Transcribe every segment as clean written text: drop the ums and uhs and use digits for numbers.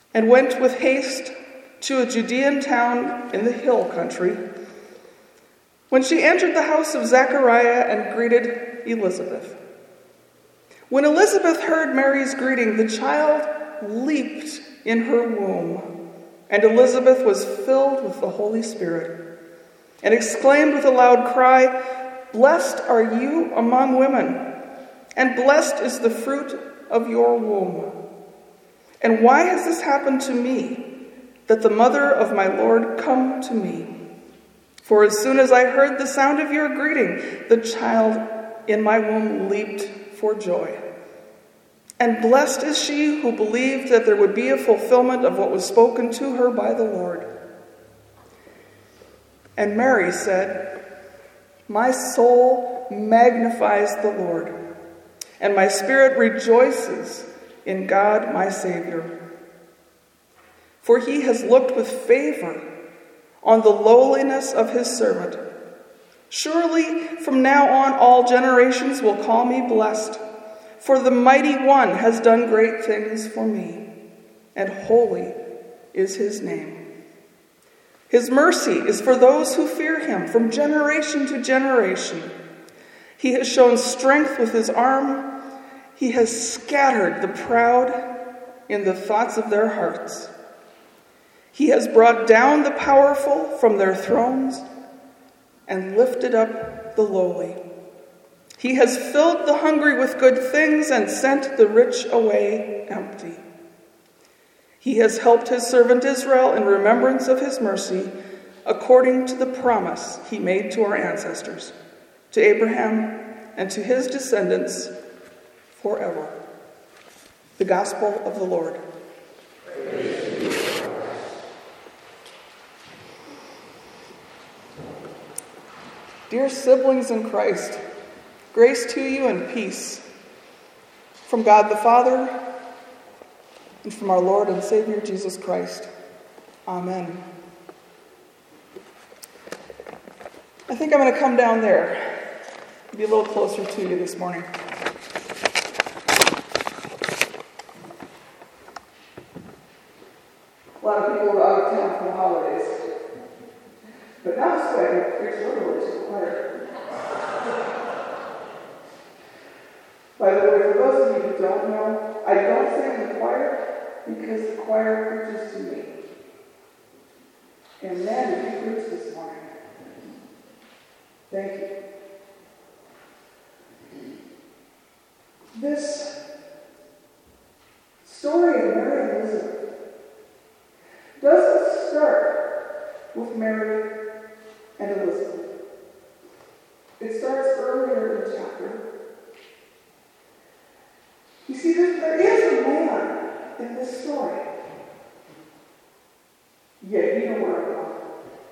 and went with haste to a Judean town in the hill country. When she entered the house of Zechariah and greeted Elizabeth. When Elizabeth heard Mary's greeting, the child leaped in her womb, and Elizabeth was filled with the Holy Spirit, and exclaimed with a loud cry, "Blessed are you among women, and blessed is the fruit of your womb. And why has this happened to me, that the mother of my Lord come to me? For as soon as I heard the sound of your greeting, the child in my womb leaped for joy. And blessed is she who believed that there would be a fulfillment of what was spoken to her by the Lord." And Mary said, "My soul magnifies the Lord, and my spirit rejoices in God my Savior. For he has looked with favor on the lowliness of his servant. Surely from now on all generations will call me blessed, for the Mighty One has done great things for me, and holy is his name. His mercy is for those who fear him from generation to generation. He has shown strength with his arm. He has scattered the proud in the thoughts of their hearts. He has brought down the powerful from their thrones and lifted up the lowly. He has filled the hungry with good things and sent the rich away empty. He has helped his servant Israel in remembrance of his mercy, according to the promise he made to our ancestors, to Abraham and to his descendants forever." The Gospel of the Lord. Dear siblings in Christ, grace to you and peace from God the Father and from our Lord and Savior Jesus Christ. Amen. I think I'm going to come down there, be a little closer to you this morning. A lot of people are out of town for the holidays. But now it's good. I can preach literally to the choir. By the way, for those of you who don't know, I don't sing in the choir because the choir preaches to me. And man, did you preach this morning. Thank you. This story of Mary and Elizabeth doesn't start with Mary and Elizabeth. It starts earlier in the chapter. You see, there is a man in this story. Yeah, you know where I'm going.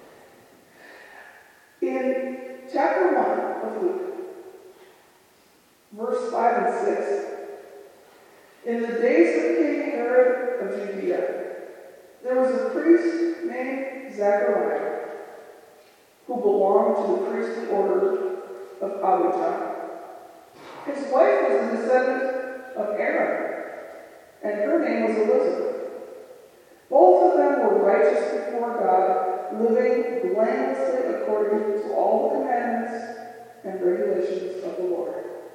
In chapter 1 of Luke, verse 5 and 6, in the days of King Herod of Judea, there was a priest named Zechariah, who belonged to the priestly order of Abijah. His wife was a descendant of Aaron, and her name was Elizabeth. Both of them were righteous before God, living blamelessly according to all the commandments and regulations of the Lord.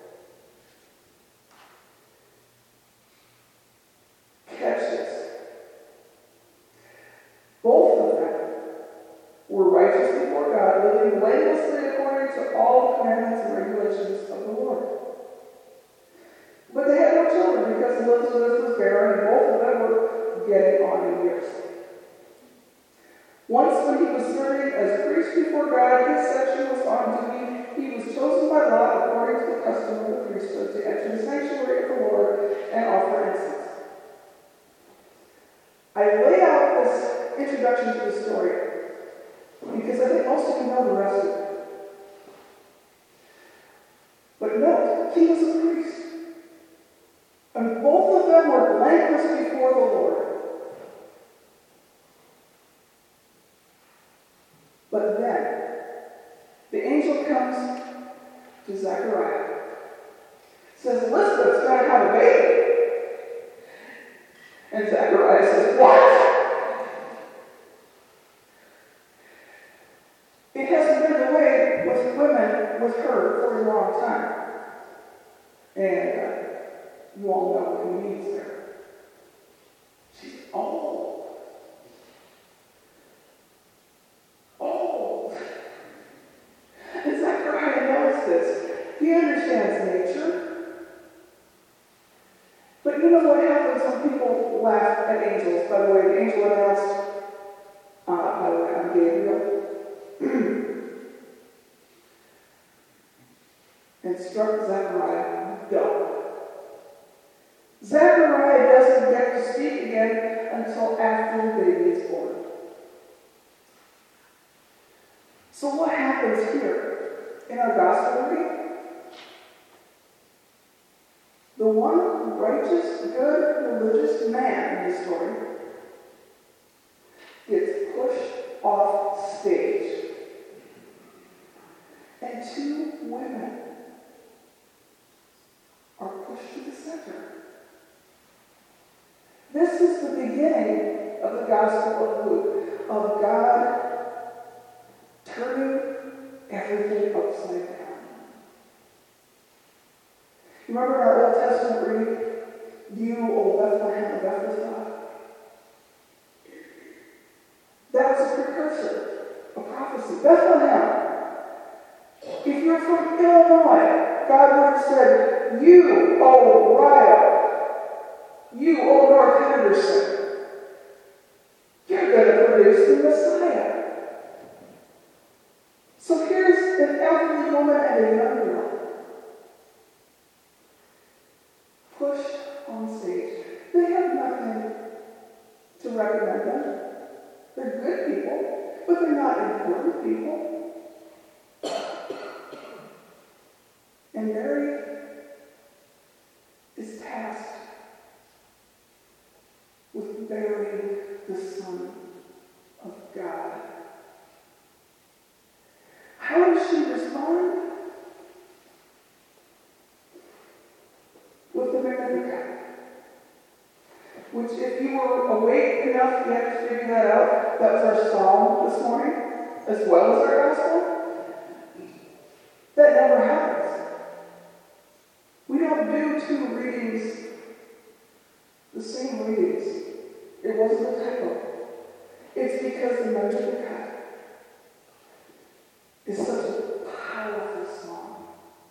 Catch this. Both of them were righteous before God, living blamelessly according to all the commandments and regulations of the Lord. But they had no children because Elizabeth was barren, and both of them were getting on in years. Once when he was serving as priest before God, his section was on duty. He was chosen by lot according to the custom of the priesthood to enter the sanctuary of the Lord and offer incense. I lay out this introduction to the story because I think most of you know the rest of it. But note, he was a priest. And both of them were blameless before the Lord. But then, the angel comes to Zechariah, says, Elizabeth's going to have a baby. And Zechariah Zechariah says, what? It hasn't been the way with women with her for a long time. And you all know what he means there. She's old. Old. And Zechariah knows this. He understands nature. But you know what happens when people laugh at angels? By the way, the angel announced, by the way, I'm Gabriel. And struck Zechariah dumb. Zechariah doesn't get to speak again until after the baby is born. So what happens here in our gospel reading? The one righteous, good, religious man in the story gets pushed off stage. And two women are pushed to the center. This is the beginning of the Gospel of Luke, of God turning everything upside down. You remember in our Old Testament reading, you, O Bethlehem of Ephrathah? That's a precursor, a prophecy. Bethlehem. If you're from Illinois, God would have said, you, O Ryle, you, O North Henderson, you're going to produce the Messiah. So here's an elderly woman and a young girl pushed on stage. They have nothing to recommend them. They're good people, but they're not important people. And Mary is tasked with bearing the Son of God. How does she respond? With the Magnificat. Which, if you were awake enough yet to figure that out, that was our psalm this morning, as well as our gospel. That never happens. We don't do two readings, the same readings. It wasn't a typo. It's because the Magnificat is such a powerful song.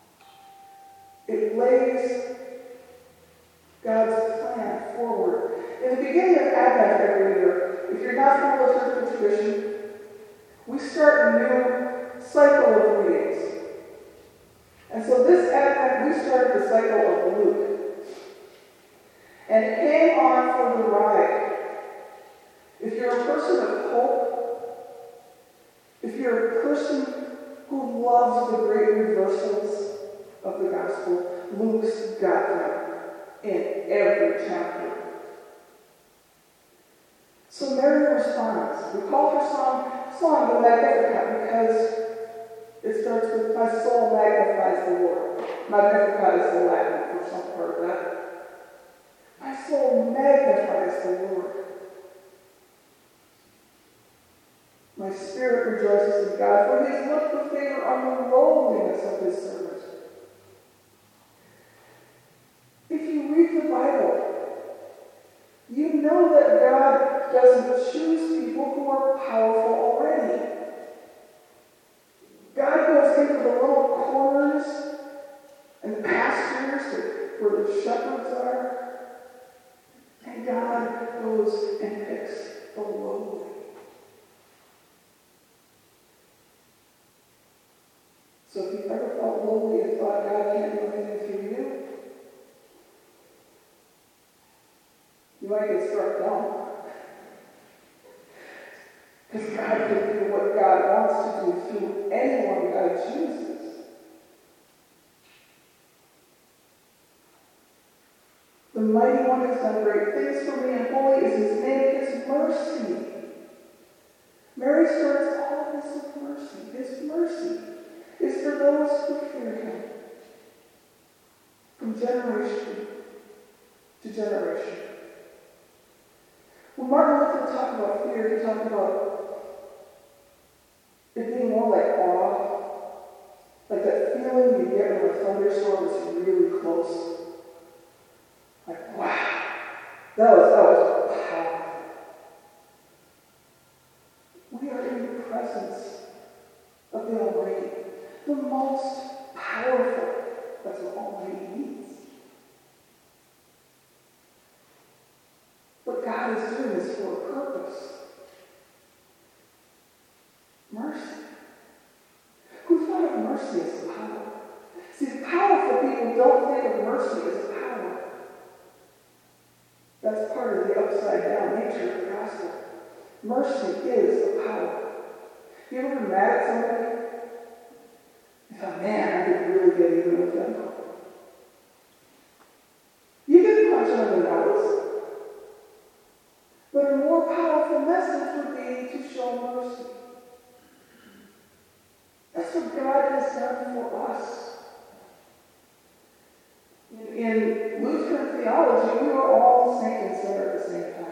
It lays God's plan forward. In the beginning of Advent every year, if you're not from the liturgical tradition, we start a new cycle of readings. And so this Advent, we started the cycle of Luke. And it came on for the ride. If you're a person of hope, if you're a person who loves the great reversals of the gospel, Luke's got them in every chapter. So Mary responds. We call her song the Magnificat because it starts with, my soul magnifies the Lord. Magnificat is the Latin for some part of that. My soul magnifies the Lord. My spirit rejoices in God, for he has looked with favor on the lowliness of his servant. If you read the Bible, you know that God doesn't choose people who are powerful already. God goes into the little corners and pastures where the shepherds are, and God goes and picks the lowly. So if you've ever felt lowly and thought God can't do anything through you, you might get struck down. Because God can do what God wants to do through anyone God chooses. The mighty one has done great things for me, and holy is his name, his mercy. Mary starts all of this with mercy. His mercy is for those who fear him. From generation to generation. When Martin Luther talked about fear, he talked about it being more like awe, like that feeling you get when a thunderstorm is really close. Like, wow, that was powerful. We are in the presence of the Almighty, the most powerful. That's what Almighty means. But God is doing this for a purpose. Mercy. Who thought of mercy as a power? See, powerful people don't think of mercy as a power. That's part of the upside-down nature of the gospel. Mercy is a power. You ever been mad at somebody? You thought, man, I could really get even with them. You can punch them in the nose. But a more powerful message would be to show mercy. That's what God has done for us. In Lutheran theology, we were all saint and sinner at the same time.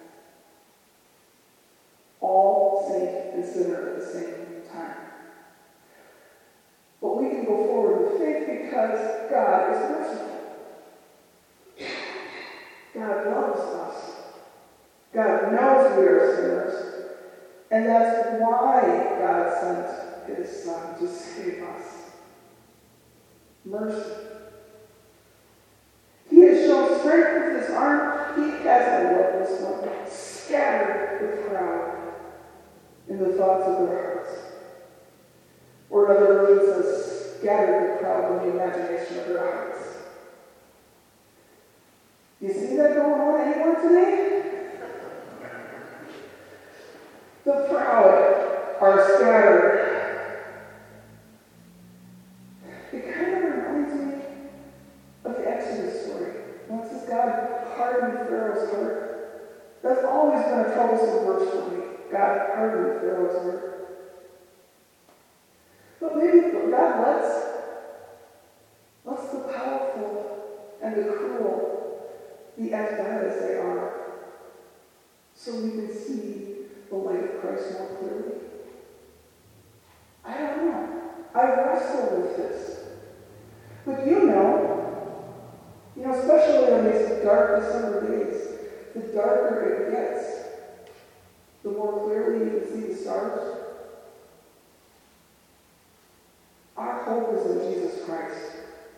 All saint and sinner at the same time. But we can go forward with faith because God is merciful. God loves us. God knows we are sinners. And that's why God sent his Son to save us. Mercy. He has shown strength with his arm. He has, I love this one, scattered the proud in the thoughts of their hearts. Or another version says, scattered the proud in the imagination of their hearts. Do you see that going on anywhere today? The proud are scattered. It kind of reminds me of the Exodus story. When it says God hardened Pharaoh's heart. That's always been a troublesome verse for me. God hardened Pharaoh's heart. But maybe God lets the powerful and the cruel be as bad as they are, so we can see the light of Christ more clearly. I don't know. I wrestle with this. But you know, especially on these dark December days, the darker it gets, the more clearly you can see the stars. Our hope is in Jesus Christ,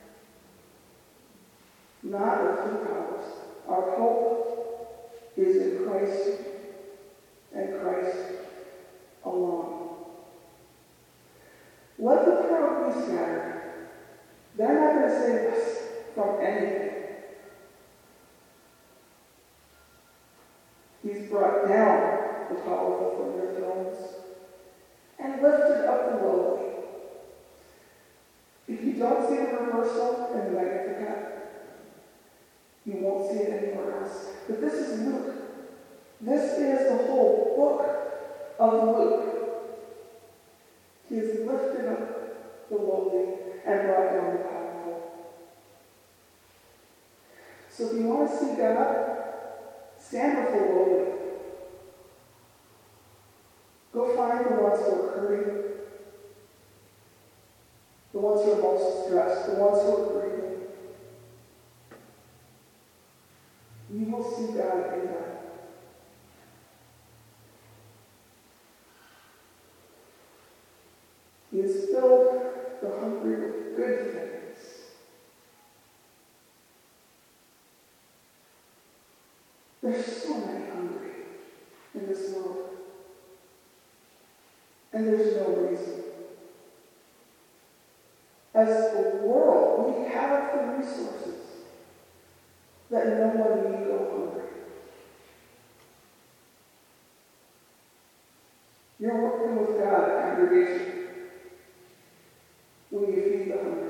not earthly powers. Our hope is in Christ and Christ alone. Let the proud be scattered. They're not going to save us from anything. He's brought down the powerful from their thrones and lifted up the lowly. If you don't see the reversal in the Magnificat, you won't see it anywhere else. But this is Luke. This is the whole book of Luke. He has lifted up the lowly and brought down the powerful. So if you want to see God, stand with the lowly. Go find the ones who are hurting, the ones who are most stressed, the ones who are grieving. You will see God in them. He has filled the hungry with good things. There's so many hungry in this world. And there's no reason. As a world, we have the resources that no one need go hungry. You're working with God, congregation, when you feed the hungry.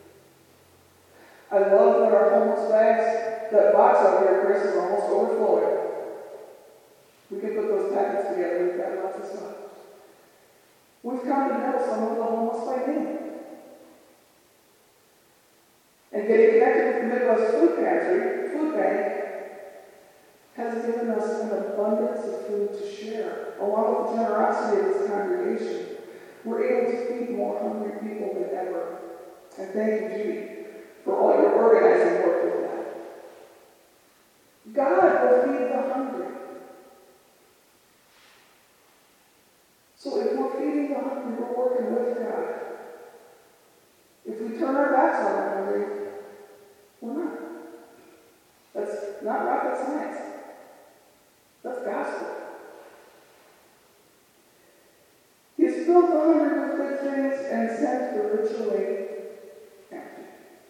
I love that our homeless bags, that box out here, Chris, is almost overflowing. We can put those packets together. We've got lots of stuff. We've come to know some of the homeless by name. And getting connected with the Midwest Food Bank has given us an abundance food to share. Along with the generosity of this congregation, we're able to feed more hungry people than ever. And thank you, Judy, for all your organizing work with that. God will feed the hungry. So if we're feeding the hungry, we're working with God. If we turn our backs on the hungry, we're not. That's not rocket science. That's gospel. He has filled the hungry with good things and sent the rich away empty.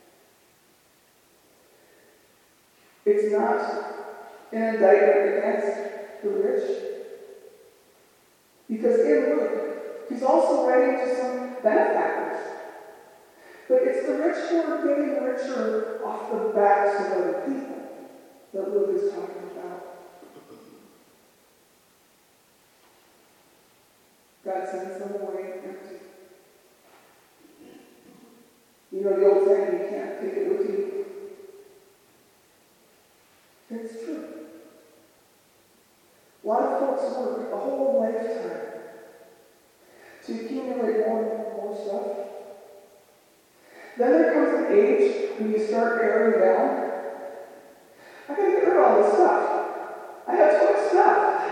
It's not an indictment against the rich. Because in Luke, he's also writing to some benefactors. But it's the rich who are getting richer off the backs of other people that Luke is talking about. God sends them away empty. You know the old saying, you can't take it with you. It's true. A lot of folks work a whole lifetime to accumulate more and more stuff. Then there comes an age when you start paring down. I gotta get rid of all this stuff. I have too much stuff.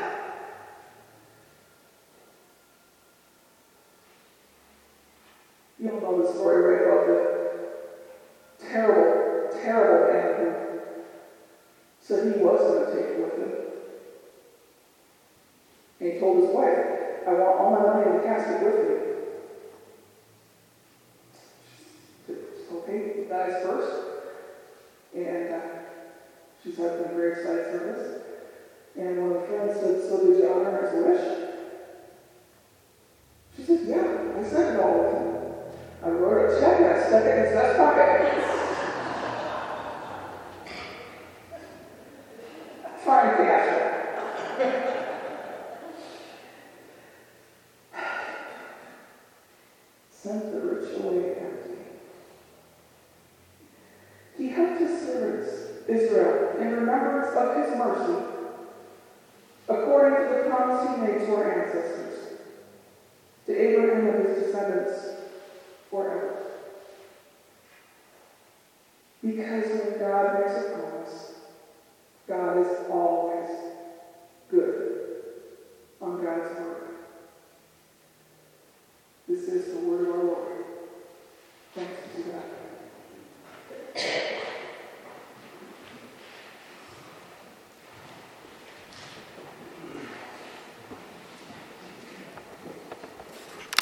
You all know the story, right, about the terrible, terrible man who said he was going to take it with him. And he told his wife, I want all my money in the casket with me. Okay, he dies first. And she's having a very excited service. And one of the friends said, so did you honor his wish? She said, yeah, I sent it all with him. I wrote a check and I stuck it in his vest pocket. Fine cash. Sent the rich away empty. He helped his servants, Israel, in remembrance of his mercy, according to the promise he made to our ancestors, to Abraham and his descendants forever. Because when God makes a promise, God is all